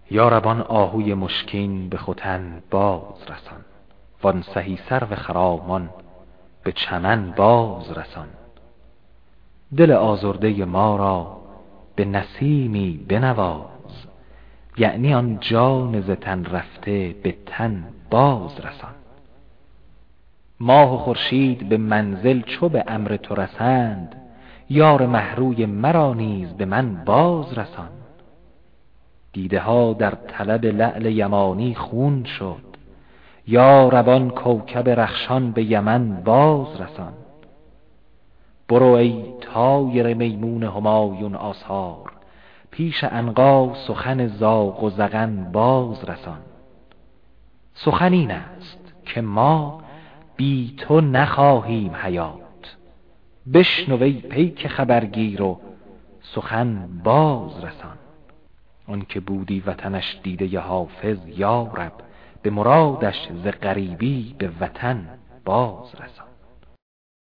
یاربان آهوی مشکین به ختن باز رسان، وان سهی سرو خرامان به چمن باز رسان. دل آزرده ما را به نسیمی بنواز، یعنی آن جان ز تن رفته به تن باز رسان. ماه و خورشید به منزل چو به امر تو رسند، یار مهروی مرا نیز به من باز رسان. دیده ها در طلب لعل یمانی خون شد، یاربان کوکب رخشان به یمن باز رسان. برو ای طایر میمون همایون آثار، پیش عنقا سخن زاغ و زغن باز رسان. سخن این است که ما بی تو نخواهیم حیات، بشنو ای پیک خبرگیر و سخن باز رسان. آن که بودی وطنش دیده حافظ، یارب به مرادش ز غریبی به وطن باز رسان.